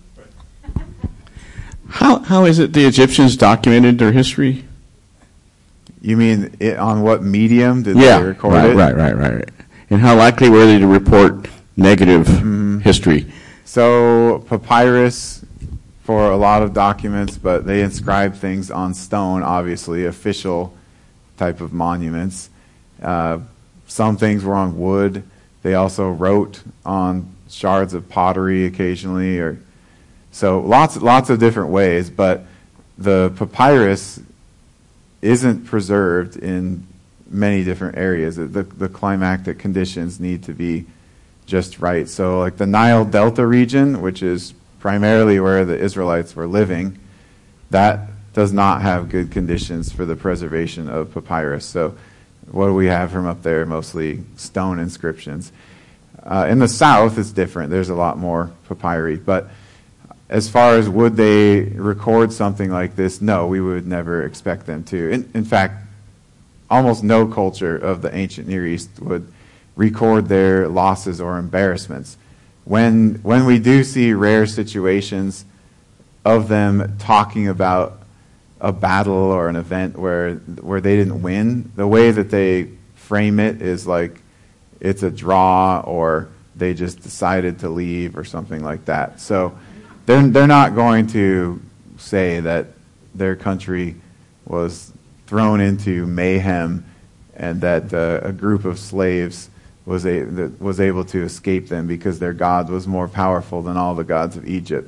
How how is it the Egyptians documented their history? You mean it, on what medium did yeah, they record right, it? Right, right, right, right. And how likely were they to report negative mm-hmm. history? So papyrus for a lot of documents, but they inscribe things on stone, obviously, official type of monuments. Uh, some things were on wood. They also wrote on shards of pottery occasionally, or so lots lots of different ways, but the papyrus isn't preserved in many different areas. The, the climactic conditions need to be just right. So like the Nile Delta region, which is primarily where the Israelites were living, that does not have good conditions for the preservation of papyrus. So what do we have from up there? Mostly stone inscriptions. Uh, in the south, it's different. There's a lot more papyri. But as far as would they record something like this, no, we would never expect them to. In, in fact, almost no culture of the ancient Near East would record their losses or embarrassments. When when we do see rare situations of them talking about a battle or an event where where they didn't win, the way that they frame it is like it's a draw or they just decided to leave or something like that. So they're they're not going to say that their country was thrown into mayhem and that uh, a group of slaves was a that was able to escape them because their God was more powerful than all the gods of Egypt.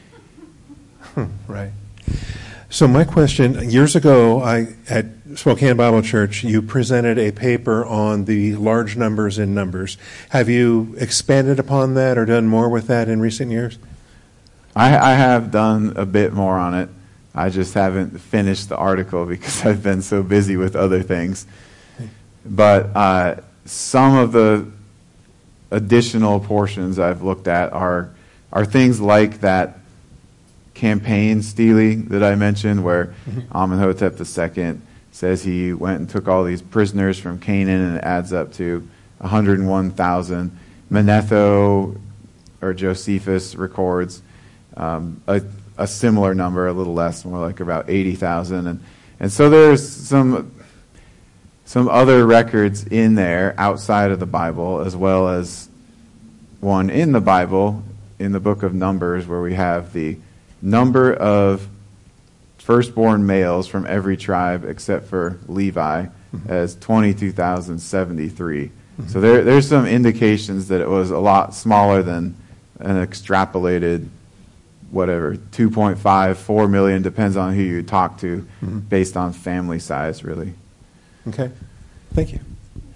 Right. So my question, years ago, I at Spokane Bible Church, you presented a paper on the large numbers in numbers. Have you expanded upon that or done more with that in recent years? I, I have done a bit more on it. I just haven't finished the article because I've been so busy with other things. But uh, some of the additional portions I've looked at are are things like that campaign stele that I mentioned, where mm-hmm. Amenhotep the Second says he went and took all these prisoners from Canaan, and it adds up to one hundred one thousand. Manetho or Josephus records um, a, a similar number, a little less, more like about eighty thousand. And, and so there's some some other records in there outside of the Bible, as well as one in the Bible, in the book of Numbers, where we have the number of firstborn males from every tribe except for Levi mm-hmm. as twenty-two thousand seventy-three. Mm-hmm. So there, there's some indications that it was a lot smaller than an extrapolated, whatever, two point five, four million, depends on who you talk to, mm-hmm. based on family size, really. Okay. Thank you.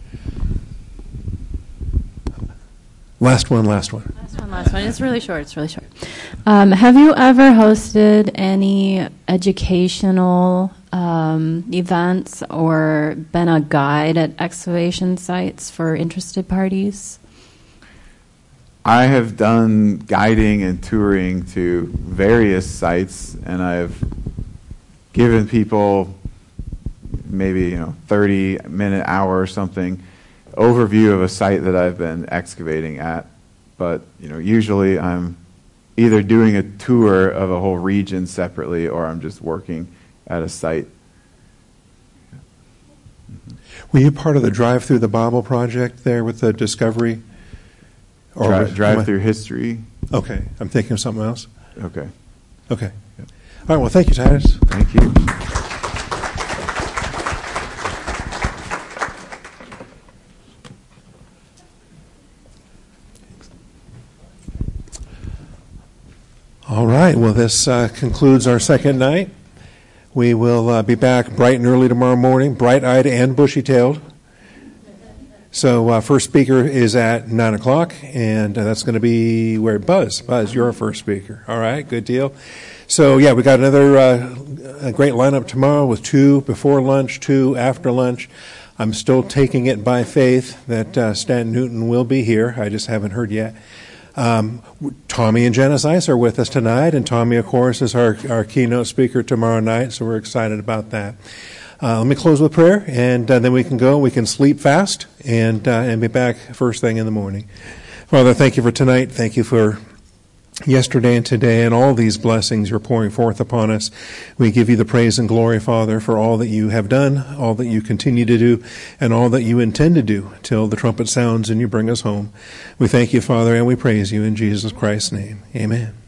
Last one, last one. Last one, last one. It's really short. It's really short. Um, have you ever hosted any educational um, events or been a guide at excavation sites for interested parties? I have done guiding and touring to various sites, and I've given people maybe, you know, thirty minute, hour or something overview of a site that I've been excavating at. But, you know, usually I'm either doing a tour of a whole region separately, or I'm just working at a site. Were you part of the Drive Through the Bible project there with the Discovery? Or Dri- with, drive Through History. Okay. I'm thinking of something else. Okay. Okay. All right. Well, thank you, Titus. Thank you. All right. Well, this uh, concludes our second night. We will uh, be back bright and early tomorrow morning, bright-eyed and bushy-tailed. So uh, first speaker is at nine o'clock, and uh, that's going to be where Buzz. Buzz, you're our first speaker. All right, good deal. So, yeah, we got another uh, a great lineup tomorrow with two before lunch, two after lunch. I'm still taking it by faith that uh, Stan Newton will be here. I just haven't heard yet. Um, Tommy and Janice Ice are with us tonight, and Tommy, of course, is our, our keynote speaker tomorrow night, so we're excited about that. Uh, let me close with prayer, and uh, then we can go. We can sleep fast and uh, and be back first thing in the morning. Father, thank you for tonight. Thank you for yesterday and today and all these blessings you're pouring forth upon us. We give you the praise and glory, Father, for all that you have done, all that you continue to do, and all that you intend to do till the trumpet sounds and you bring us home. We thank you, Father, and we praise you in Jesus Christ's name. Amen.